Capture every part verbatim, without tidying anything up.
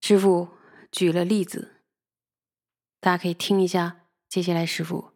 师父举了例子，大家可以听一下接下来师父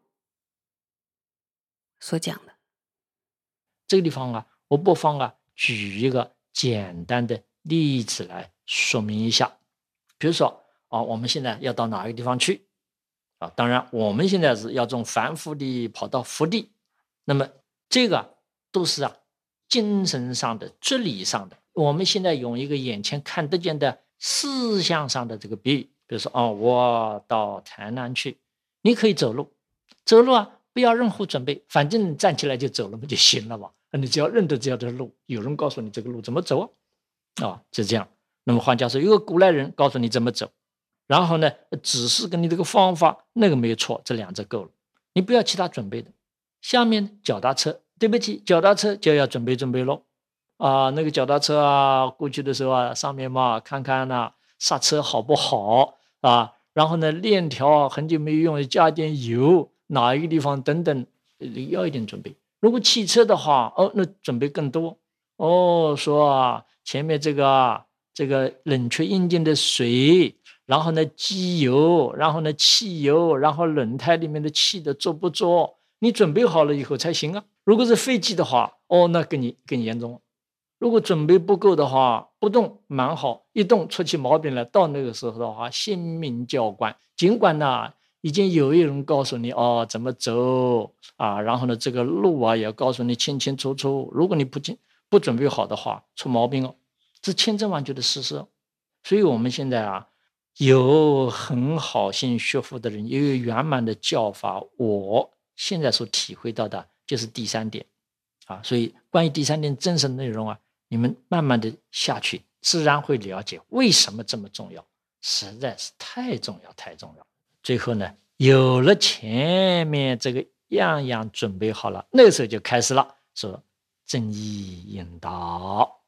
所讲的。 这个地方啊，我不妨啊举一个简单的例子来说明一下。比如说啊，我们现在要到哪个地方去啊？当然，我们现在是要从凡夫地跑到福地，那么这个都是啊精神上的、哲理上的。我们现在用一个眼前看得见的思想上的这个比喻，比如说哦，我到台南去，你可以走路，走路啊，不要任何准备，反正站起来就走了嘛就行了嘛。你只要认得这条路，有人告诉你这个路怎么走啊，啊，就这样。那么换句话说，有个古来人告诉你怎么走，然后呢，指示给你这个方法，那个没有错，这两者够了，你不要其他准备的。下面脚踏车，对不起，脚踏车就要准备准备咯。啊，那个脚踏车啊，过去的时候啊，上面嘛看看呐、啊，刹车好不好啊？然后呢，链条很久没用，加点油，哪一个地方等等，要一点准备。如果汽车的话，哦，那准备更多。哦，说啊，前面这个啊，这个冷却引擎的水，然后呢，机油，然后呢，汽油，然后轮胎里面的气的做不做？你准备好了以后才行啊。如果是飞机的话，哦，那更你更严重了。如果准备不够的话，不动蛮好，一动出起毛病来，到那个时候的话，性命交关。尽管呢，已经有一人告诉你哦怎么走啊，然后呢，这个路啊也告诉你清清楚楚。如果你不进不准备好的话，出毛病哦，这千真万确的事实哦。所以我们现在啊，有很好心学佛的人，也有圆满的教法。我现在所体会到的就是第三点啊，所以关于第三点真实的内容啊，你们慢慢的下去，自然会了解为什么这么重要，实在是太重要太重要。最后呢，有了前面这个样样准备好了，那个时候就开始了，说正义引导。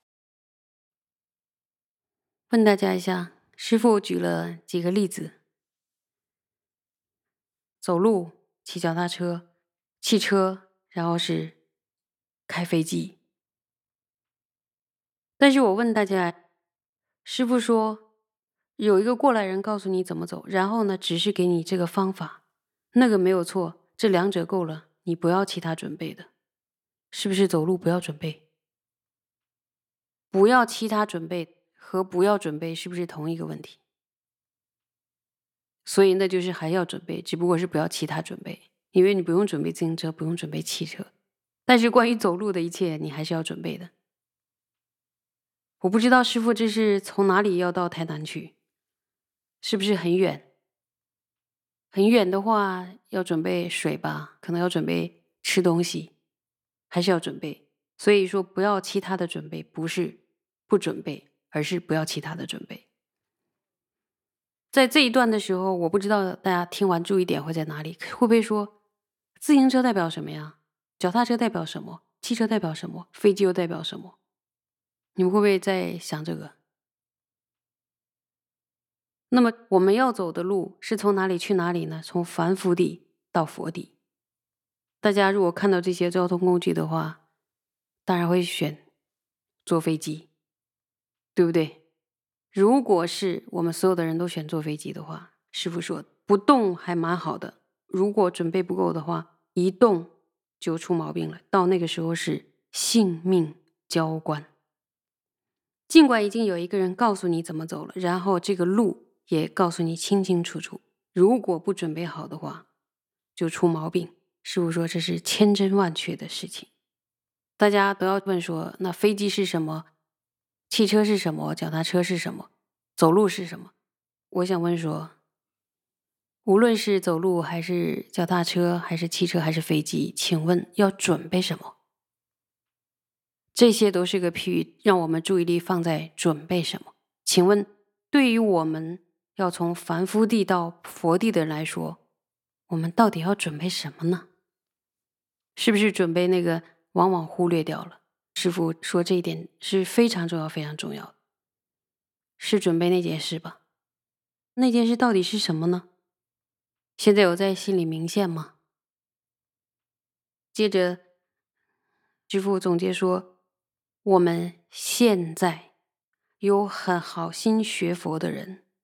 问大家一下，师父举了几个例子：走路、骑脚踏车、汽车，然后是开飞机。但是我问大家，师父说有一个过来人告诉你怎么走，然后呢，只是给你这个方法，那个没有错，这两者够了，你不要其他准备的，是不是？走路不要准备，不要其他准备和不要准备是不是同一个问题？所以那就是还要准备，只不过是不要其他准备，因为你不用准备自行车，不用准备汽车，但是关于走路的一切，你还是要准备的。我不知道师父这是从哪里要到台南去，是不是很远？很远的话，要准备水吧，可能要准备吃东西，还是要准备。所以说，不要其他的准备，不是不准备，而是不要其他的准备。在这一段的时候，我不知道大家听完注意点会在哪里，会不会说自行车代表什么呀？脚踏车代表什么？汽车代表什么？飞机又代表什么？你们会不会在想这个？那么我们要走的路是从哪里去哪里呢？从凡夫地到佛地。大家如果看到这些交通工具的话，当然会选坐飞机，对不对？如果是我们所有的人都选坐飞机的话，师父说不动还蛮好的，如果准备不够的话，一动就出毛病了，到那个时候是性命交关。尽管已经有一个人告诉你怎么走了，然后这个路也告诉你清清楚楚，如果不准备好的话，就出毛病。师父说这是千真万确的事情。大家都要问说，那飞机是什么？汽车是什么？脚踏车是什么？走路是什么？我想问说，无论是走路还是脚踏车还是汽车还是飞机，请问要准备什么？这些都是个譬喻，让我们注意力放在准备什么。请问对于我们要从凡夫地到佛地的人来说，我们到底要准备什么呢？是不是准备那个往往忽略掉了？师父说这一点是非常重要非常重要的，是准备那件事吧。那件事到底是什么呢？现在有在心里明现吗？接着师父总结说，我们现在有很好心学佛的人，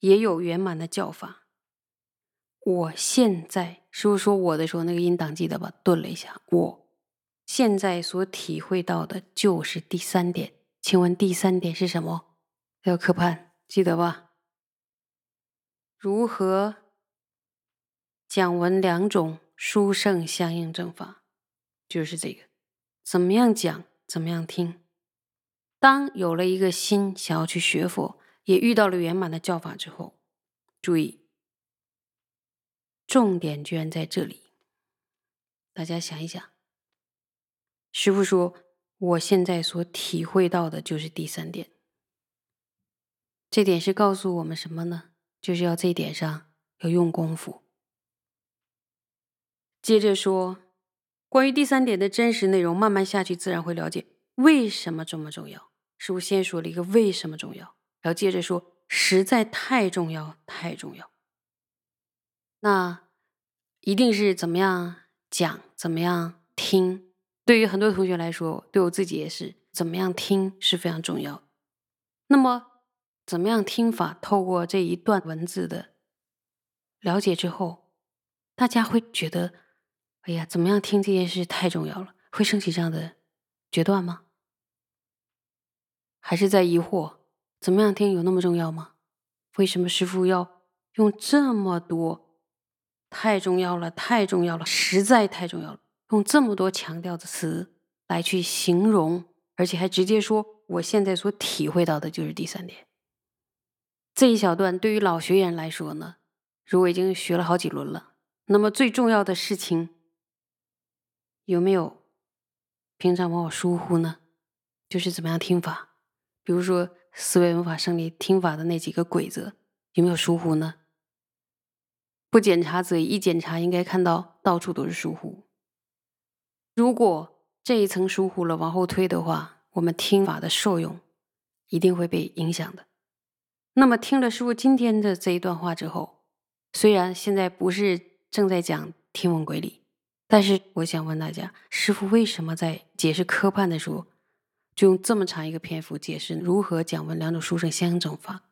也有圆满的教法。我现在，师父说我的时候，那个音档记得吧？顿了一下，我现在所体会到的就是第三点。请问第三点是什么？要科判，记得吧？如何讲文两种殊胜相应正法，就是这个。怎么样讲，怎么样听。当有了一个心想要去学佛，也遇到了圆满的教法之后，注意，重点居然在这里。大家想一想，师父说我现在所体会到的就是第三点。这点是告诉我们什么呢？就是要这一点上要用功夫。接着说关于第三点的真实内容，慢慢下去自然会了解为什么这么重要。师父先说了一个为什么重要，然后接着说实在太重要太重要。那一定是怎么样讲，怎么样听。对于很多同学来说，对我自己也是，怎么样听是非常重要的。那么怎么样听法，透过这一段文字的了解之后，大家会觉得哎呀，怎么样听这件事太重要了，会升起这样的决断吗？还是在疑惑怎么样听有那么重要吗？为什么师父要用这么多太重要了太重要了实在太重要了，用这么多强调的词来去形容，而且还直接说我现在所体会到的就是第三点。这一小段对于老学员来说呢，如果已经学了好几轮了，那么最重要的事情有没有平常往往疏忽呢？就是怎么样听法。比如说思维文法胜利听法的那几个规则，有没有疏忽呢？不检查则已，一检查应该看到到处都是疏忽。如果这一层疏忽了，往后推的话，我们听法的受用一定会被影响的。那么听了师父今天的这一段话之后，虽然现在不是正在讲听闻轨理，但是我想问大家，师父为什么在解释科判的时候就用这么长一个篇幅解释如何讲闻两种殊胜相应正法？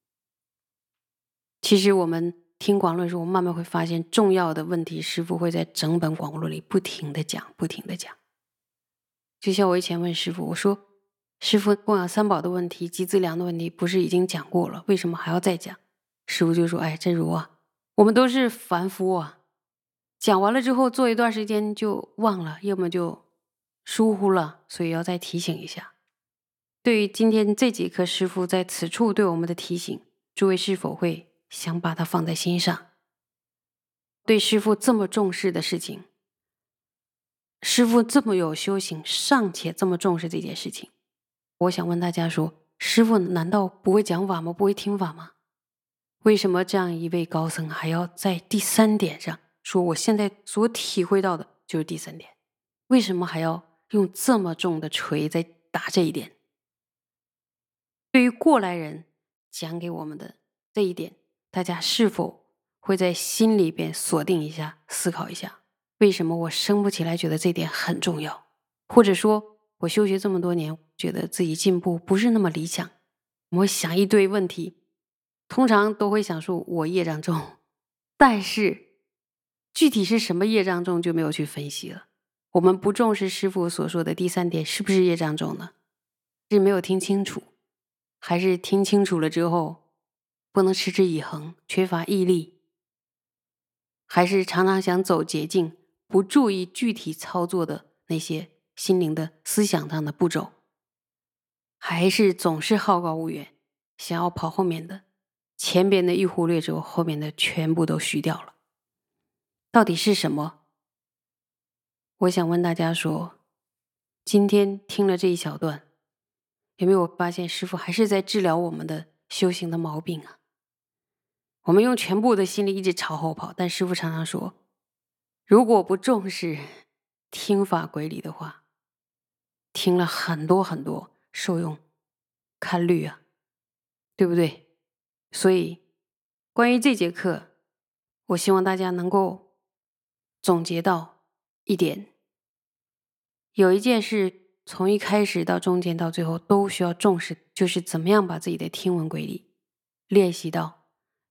其实我们听广论的时候，我们慢慢会发现重要的问题，师父会在整本广论里不停的讲不停的讲。就像我以前问师父，我说师父，供养三宝的问题集资粮的问题不是已经讲过了，为什么还要再讲？师父就说哎，真如啊，我们都是凡夫啊，讲完了之后做一段时间就忘了，要么就疏忽了，所以要再提醒一下。对于今天这节课师父在此处对我们的提醒，诸位是否会想把它放在心上？对师父这么重视的事情，师父这么有修行，尚且这么重视这件事情，我想问大家说，师父难道不会讲法吗？不会听法吗？为什么这样一位高僧还要在第三点上说我现在所体会到的就是第三点？为什么还要用这么重的锤在打这一点？对于过来人讲给我们的这一点，大家是否会在心里边锁定一下，思考一下，为什么我生不起来觉得这点很重要？或者说我修学这么多年，觉得自己进步不是那么理想，我想一堆问题，通常都会想说我业障重，但是具体是什么业障重就没有去分析了。我们不重视师父所说的第三点是不是业障重呢？是没有听清楚，还是听清楚了之后不能持之以恒，缺乏毅力，还是常常想走捷径，不注意具体操作的那些心灵的思想上的步骤，还是总是好高骛远，想要跑后面的，前边的一忽略之后，后面的全部都虚掉了。到底是什么？我想问大家说，今天听了这一小段，有没有发现师父还是在治疗我们的修行的毛病啊？我们用全部的心力一直朝后跑，但师父常常说，如果不重视听法轨理的话，听了很多很多，受用看绿啊，对不对？所以关于这节课，我希望大家能够总结到一点，有一件事从一开始到中间到最后都需要重视，就是怎么样把自己的听闻轨理练习到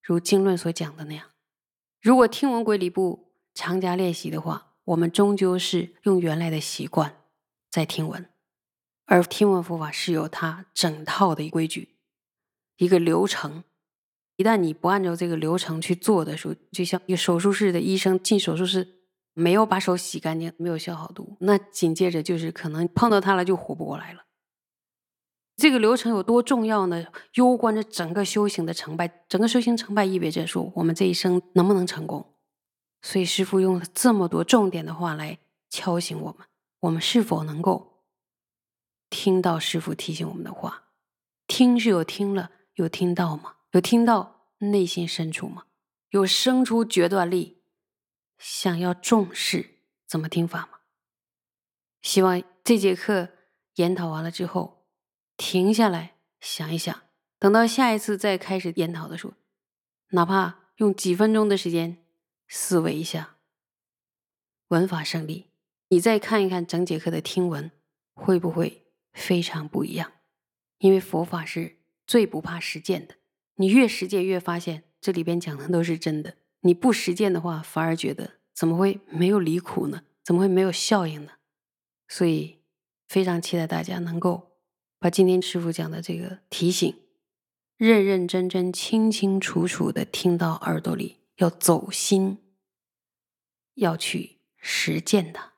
如经论所讲的那样。如果听闻轨理部常加练习的话，我们终究是用原来的习惯在听闻，而听闻佛法是有它整套的规矩，一个流程。一旦你不按照这个流程去做的时候，就像一个手术室的医生进手术室没有把手洗干净，没有消好毒，那紧接着就是可能碰到它了就活不过来了。这个流程有多重要呢？攸关着整个修行的成败。整个修行成败意味着说我们这一生能不能成功。所以师父用了这么多重点的话来敲醒我们，我们是否能够听到师父提醒我们的话？听是有听了，有听到吗？有听到内心深处吗？有生出决断力，想要重视怎么听法吗？希望这节课研讨完了之后，停下来想一想，等到下一次再开始研讨的时候，哪怕用几分钟的时间思维一下，闻法胜利，你再看一看整节课的听闻，会不会非常不一样？因为佛法是最不怕实践的，你越实践越发现这里边讲的都是真的，你不实践的话反而觉得怎么会没有离苦呢？怎么会没有效应呢？所以非常期待大家能够把今天师父讲的这个提醒认认真真清清楚楚的听到耳朵里，要走心，要去实践的。